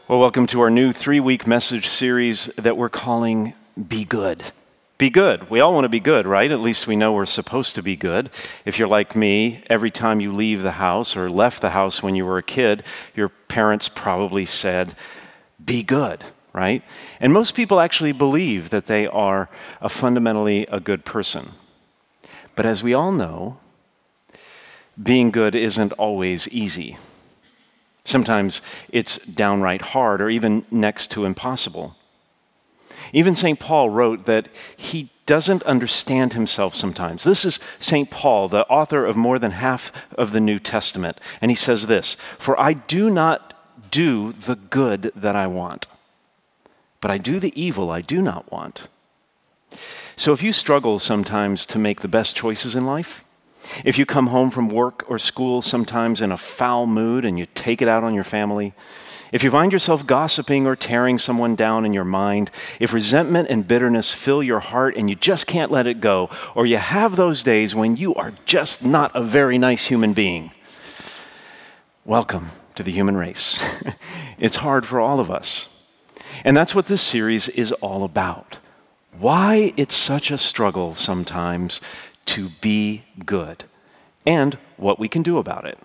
Well, welcome to our new 3-week message series that we're calling Be Good. Be good. We all want to be good, right? At least we know we're supposed to be good. If you're like me, every time you leave the house or left the house when you were a kid, your parents probably said, be good, right? And most people actually believe that they are fundamentally a good person. But as we all know, being good isn't always easy. Sometimes it's downright hard or even next to impossible. Even St. Paul wrote that he doesn't understand himself sometimes. This is St. Paul, the author of more than half of the New Testament. And he says this, "For I do not do the good that I want, but I do the evil I do not want." So if you struggle sometimes to make the best choices in life, if you come home from work or school sometimes in a foul mood and you take it out on your family, if you find yourself gossiping or tearing someone down in your mind, if resentment and bitterness fill your heart and you just can't let it go, or you have those days when you are just not a very nice human being, welcome to the human race. It's hard for all of us. And that's what this series is all about. Why it's such a struggle sometimes to be good, and what we can do about it.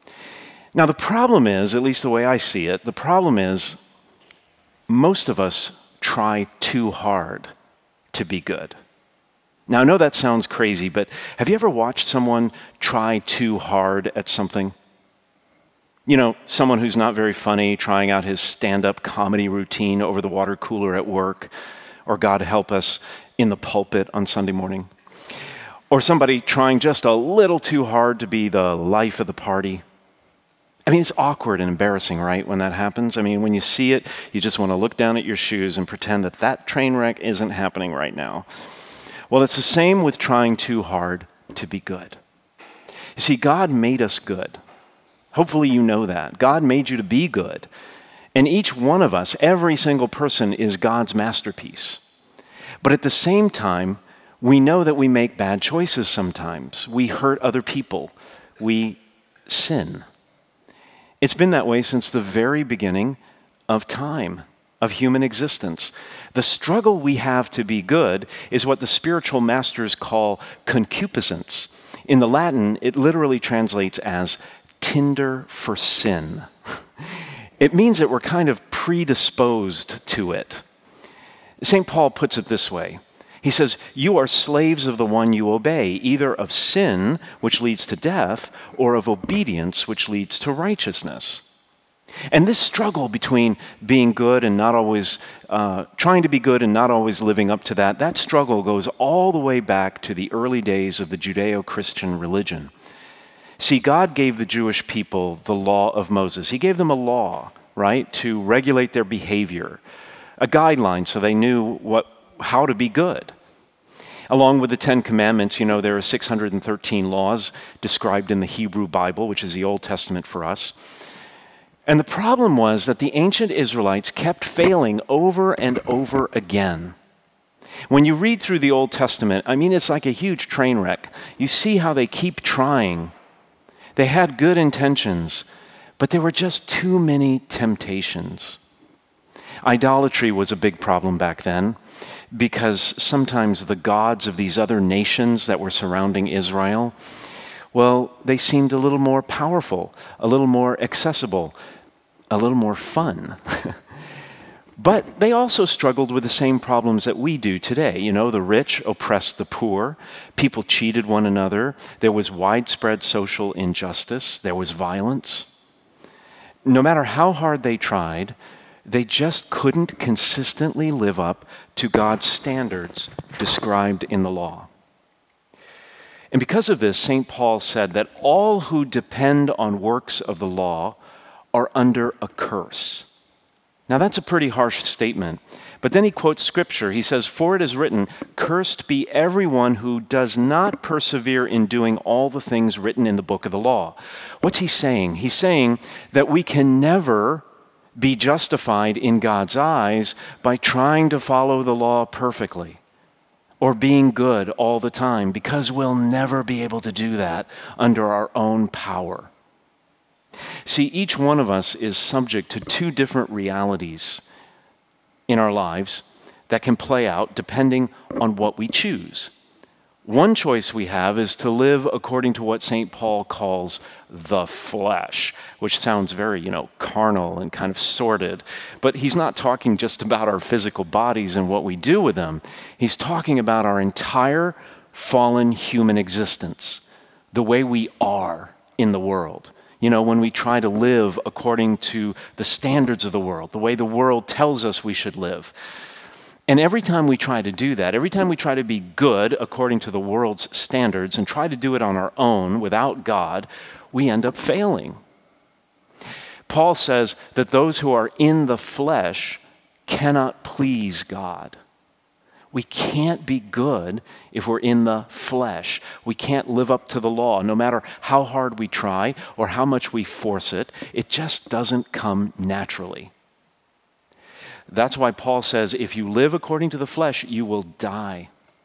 Now the problem is, at least the way I see it, the problem is most of us try too hard to be good. Now I know that sounds crazy, but have you ever watched someone try too hard at something? You know, someone who's not very funny trying out his stand-up comedy routine over the water cooler at work, or God help us, in the pulpit on Sunday morning. Or somebody trying just a little too hard to be the life of the party. I mean, it's awkward and embarrassing, right, when that happens? I mean, when you see it, you just want to look down at your shoes and pretend that that train wreck isn't happening right now. Well, it's the same with trying too hard to be good. You see, God made us good. Hopefully you know that. God made you to be good. And each one of us, every single person, is God's masterpiece. But at the same time, we know that we make bad choices sometimes. We hurt other people. We sin. It's been that way since the very beginning of time, of human existence. The struggle we have to be good is what the spiritual masters call concupiscence. In the Latin, it literally translates as tinder for sin. It means that we're kind of predisposed to it. St. Paul puts it this way. He says, you are slaves of the one you obey, either of sin, which leads to death, or of obedience, which leads to righteousness. And this struggle between being good and not always, trying to be good and not always living up to that struggle goes all the way back to the early days of the Judeo-Christian religion. See, God gave the Jewish people the law of Moses. He gave them a law, right, to regulate their behavior, a guideline so they knew how to be good. Along with the 10 Commandments, you know, there are 613 laws described in the Hebrew Bible, which is the Old Testament for us. And the problem was that the ancient Israelites kept failing over and over again. When you read through the Old Testament, I mean, it's like a huge train wreck. You see how they keep trying. They had good intentions, but there were just too many temptations. Idolatry was a big problem back then, because sometimes the gods of these other nations that were surrounding Israel, well, they seemed a little more powerful, a little more accessible, a little more fun. But they also struggled with the same problems that we do today. You know, the rich oppressed the poor, people cheated one another, there was widespread social injustice, there was violence. No matter how hard they tried, they just couldn't consistently live up to God's standards described in the law. And because of this, St. Paul said that all who depend on works of the law are under a curse. Now that's a pretty harsh statement, but then he quotes scripture. He says, "For it is written, cursed be everyone who does not persevere in doing all the things written in the book of the law." What's he saying? He's saying that we can never be justified in God's eyes by trying to follow the law perfectly or being good all the time, because we'll never be able to do that under our own power. See, each one of us is subject to two different realities in our lives that can play out depending on what we choose. One choice we have is to live according to what St. Paul calls the flesh, which sounds very, carnal and kind of sordid. But he's not talking just about our physical bodies and what we do with them. He's talking about our entire fallen human existence, the way we are in the world. When we try to live according to the standards of the world, the way the world tells us we should live. And every time we try to do that, every time we try to be good according to the world's standards and try to do it on our own without God, we end up failing. Paul says that those who are in the flesh cannot please God. We can't be good if we're in the flesh. We can't live up to the law. No matter how hard we try or how much we force it, it just doesn't come naturally. That's why Paul says, if you live according to the flesh, you will die.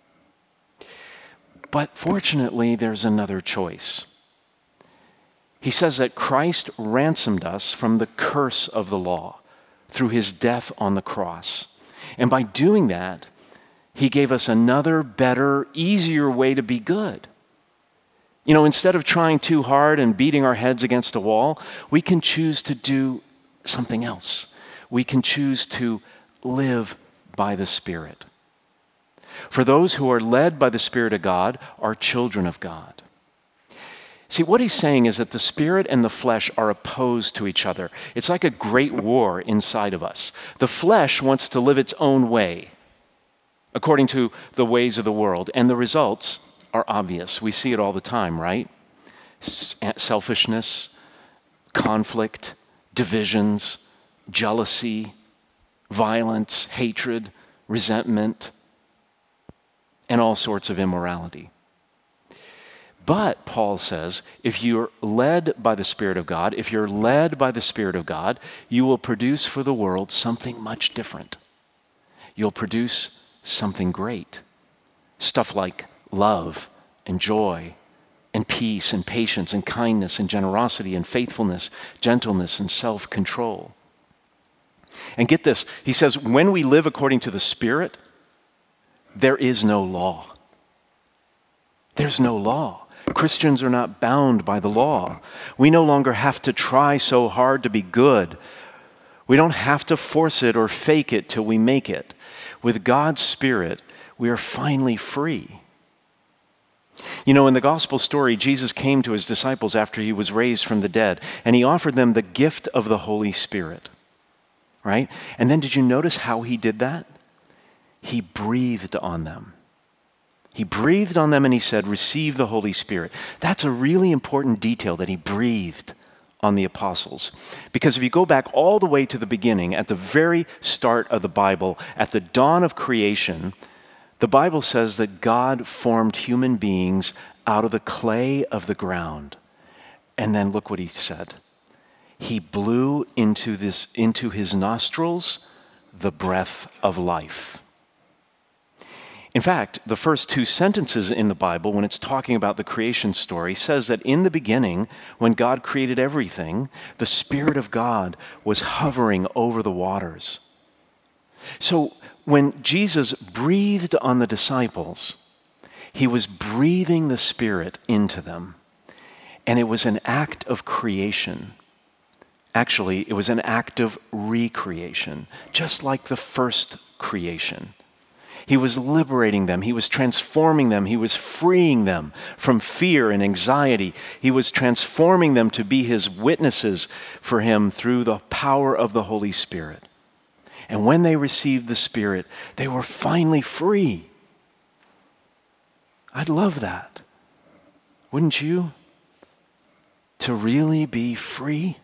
But fortunately, there's another choice. He says that Christ ransomed us from the curse of the law through his death on the cross. And by doing that, he gave us another, better, easier way to be good. Instead of trying too hard and beating our heads against a wall, we can choose to do something else. We can choose to live by the Spirit. For those who are led by the Spirit of God are children of God. See, what he's saying is that the Spirit and the flesh are opposed to each other. It's like a great war inside of us. The flesh wants to live its own way, according to the ways of the world, and the results are obvious. We see it all the time, right? Selfishness, conflict, divisions, jealousy, violence, hatred, resentment, and all sorts of immorality. But, Paul says, if you're led by the Spirit of God, you will produce for the world something much different. You'll produce something great. Stuff like love and joy and peace and patience and kindness and generosity and faithfulness, gentleness and self-control. And get this, he says, when we live according to the Spirit, there is no law. There's no law. Christians are not bound by the law. We no longer have to try so hard to be good. We don't have to force it or fake it till we make it. With God's Spirit, we are finally free. In the gospel story, Jesus came to his disciples after he was raised from the dead, and he offered them the gift of the Holy Spirit. Right? And then did you notice how he did that? He breathed on them. He breathed on them and he said, receive the Holy Spirit. That's a really important detail that he breathed on the apostles. Because if you go back all the way to the beginning, at the very start of the Bible, at the dawn of creation, the Bible says that God formed human beings out of the clay of the ground. And then look what he said. He blew into his nostrils the breath of life. In fact, the first two sentences in the Bible, when it's talking about the creation story, says that in the beginning, when God created everything, the Spirit of God was hovering over the waters. So when Jesus breathed on the disciples, he was breathing the Spirit into them. And it was an act of creation. Actually, it was an act of recreation, just like the first creation. He was liberating them. He was transforming them. He was freeing them from fear and anxiety. He was transforming them to be his witnesses for him through the power of the Holy Spirit. And when they received the Spirit, they were finally free. I'd love that. Wouldn't you? To really be free?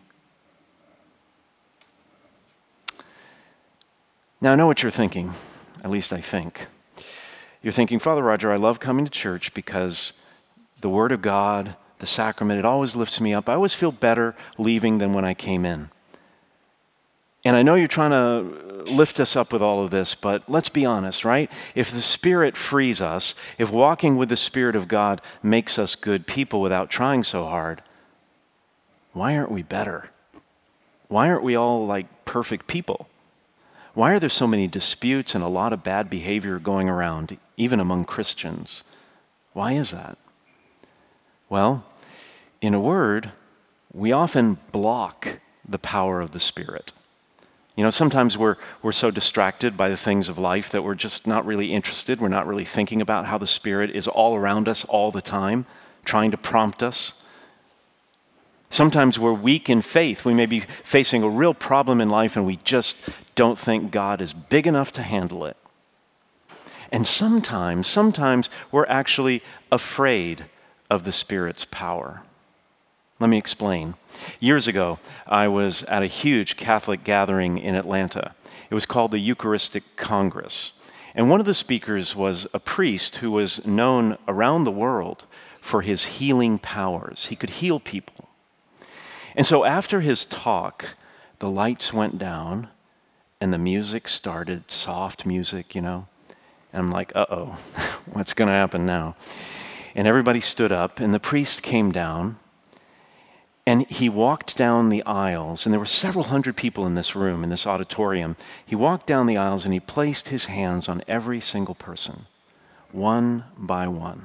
Now, I know what you're thinking. At least I think. You're thinking, Father Roger, I love coming to church because the Word of God, the sacrament, it always lifts me up. I always feel better leaving than when I came in. And I know you're trying to lift us up with all of this, but let's be honest, right? If the Spirit frees us, if walking with the Spirit of God makes us good people without trying so hard, why aren't we better? Why aren't we all like perfect people? Why are there so many disputes and a lot of bad behavior going around, even among Christians? Why is that? Well, in a word, we often block the power of the Spirit. You know, sometimes we're so distracted by the things of life that we're just not really interested. We're not really thinking about how the Spirit is all around us all the time, trying to prompt us. Sometimes we're weak in faith. We may be facing a real problem in life and we just don't think God is big enough to handle it. And sometimes we're actually afraid of the Spirit's power. Let me explain. Years ago, I was at a huge Catholic gathering in Atlanta. It was called the Eucharistic Congress. And one of the speakers was a priest who was known around the world for his healing powers. He could heal people. And so after his talk, the lights went down and the music started, soft music, And I'm like, uh-oh, what's going to happen now? And everybody stood up and the priest came down and he walked down the aisles, and there were several hundred people in this room, in this auditorium. He walked down the aisles and he placed his hands on every single person, one by one.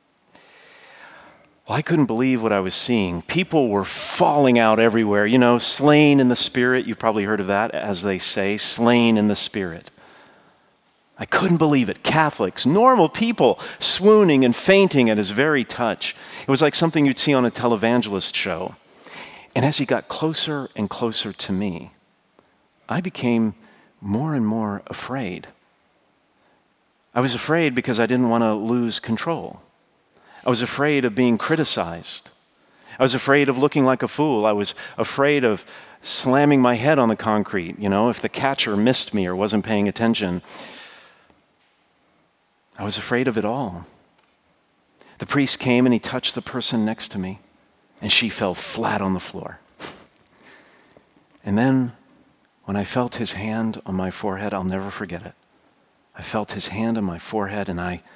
Well, I couldn't believe what I was seeing. People were falling out everywhere, slain in the Spirit. You've probably heard of that, as they say, slain in the Spirit. I couldn't believe it. Catholics, normal people, swooning and fainting at his very touch. It was like something you'd see on a televangelist show. And as he got closer and closer to me, I became more and more afraid. I was afraid because I didn't want to lose control. I was afraid of being criticized. I was afraid of looking like a fool. I was afraid of slamming my head on the concrete, if the catcher missed me or wasn't paying attention. I was afraid of it all. The priest came and he touched the person next to me, and she fell flat on the floor. And then when I felt his hand on my forehead, I'll never forget it. I felt his hand on my forehead, and I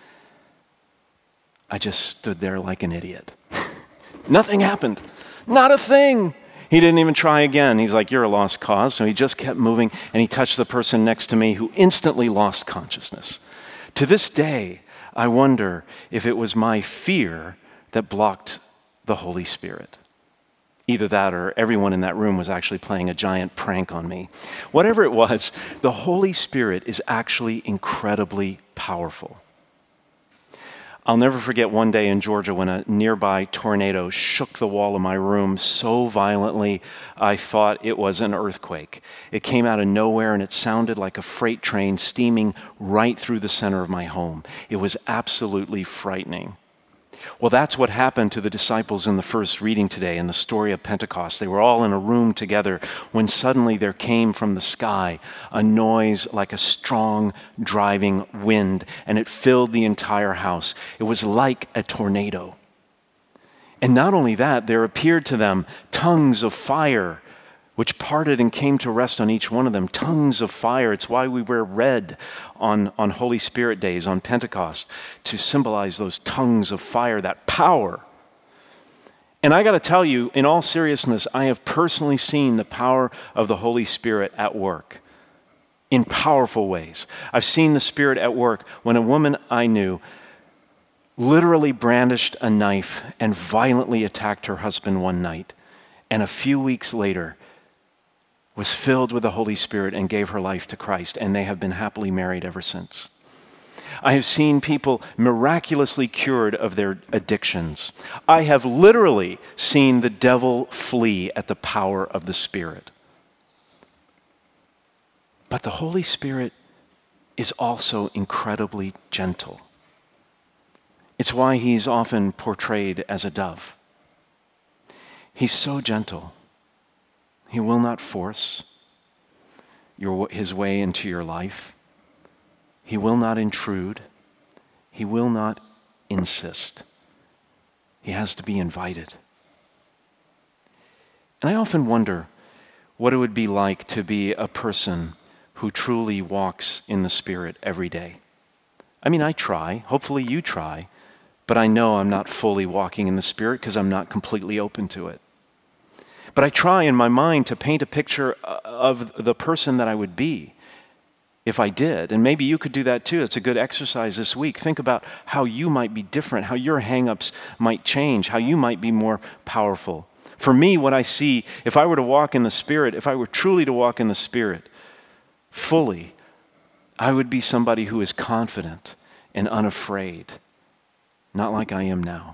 just stood there like an idiot. Nothing happened. Not a thing. He didn't even try again. He's like, you're a lost cause. So he just kept moving, and he touched the person next to me who instantly lost consciousness. To this day, I wonder if it was my fear that blocked the Holy Spirit. Either that or everyone in that room was actually playing a giant prank on me. Whatever it was, the Holy Spirit is actually incredibly powerful. I'll never forget one day in Georgia when a nearby tornado shook the wall of my room so violently I thought it was an earthquake. It came out of nowhere and it sounded like a freight train steaming right through the center of my home. It was absolutely frightening. Well, that's what happened to the disciples in the first reading today in the story of Pentecost. They were all in a room together when suddenly there came from the sky a noise like a strong driving wind, and it filled the entire house. It was like a tornado. And not only that, there appeared to them tongues of fire, which parted and came to rest on each one of them. Tongues of fire. It's why we wear red on Holy Spirit days, on Pentecost, to symbolize those tongues of fire, that power. And I got to tell you, in all seriousness, I have personally seen the power of the Holy Spirit at work in powerful ways. I've seen the Spirit at work when a woman I knew literally brandished a knife and violently attacked her husband one night. And a few weeks later, was filled with the Holy Spirit and gave her life to Christ, and they have been happily married ever since. I have seen people miraculously cured of their addictions. I have literally seen the devil flee at the power of the Spirit. But the Holy Spirit is also incredibly gentle. It's why he's often portrayed as a dove. He's so gentle. He will not force his way into your life. He will not intrude. He will not insist. He has to be invited. And I often wonder what it would be like to be a person who truly walks in the Spirit every day. I mean, I try. Hopefully you try. But I know I'm not fully walking in the Spirit because I'm not completely open to it. But I try in my mind to paint a picture of the person that I would be if I did. And maybe you could do that too. It's a good exercise this week. Think about how you might be different, how your hang-ups might change, how you might be more powerful. For me, what I see, if I were to walk in the Spirit, if I were truly to walk in the Spirit fully, I would be somebody who is confident and unafraid, not like I am now.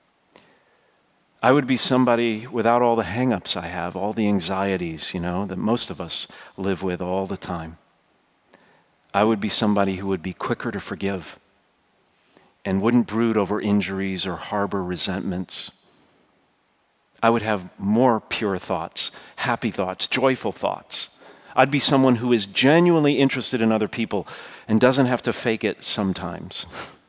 I would be somebody without all the hang-ups I have, all the anxieties, that most of us live with all the time. I would be somebody who would be quicker to forgive and wouldn't brood over injuries or harbor resentments. I would have more pure thoughts, happy thoughts, joyful thoughts. I'd be someone who is genuinely interested in other people and doesn't have to fake it sometimes.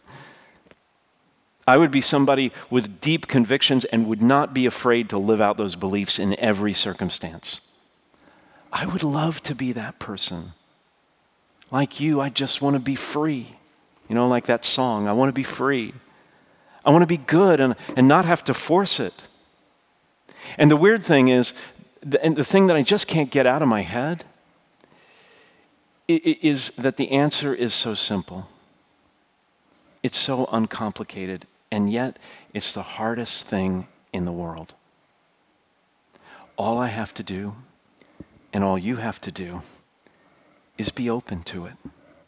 I would be somebody with deep convictions and would not be afraid to live out those beliefs in every circumstance. I would love to be that person. Like you, I just want to be free. Like that song, I want to be free. I want to be good and not have to force it. And the weird thing is, and the thing that I just can't get out of my head, is that the answer is so simple. It's so uncomplicated, and yet it's the hardest thing in the world. All I have to do, and all you have to do, is be open to it.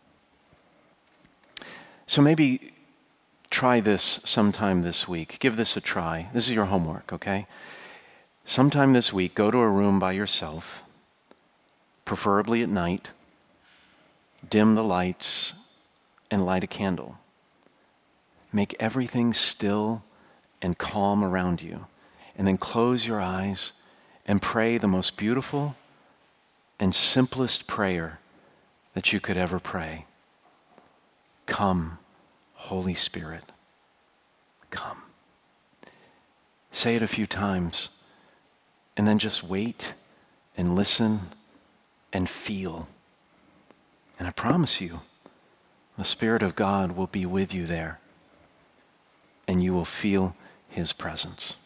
So maybe try this sometime this week. Give this a try. This is your homework, okay? Sometime this week, go to a room by yourself, preferably at night, dim the lights, and light a candle. Make everything still and calm around you, and then close your eyes and pray the most beautiful and simplest prayer that you could ever pray. Come, Holy Spirit, come. Say it a few times, and then just wait and listen and feel. And I promise you, the Spirit of God will be with you there, and you will feel His presence.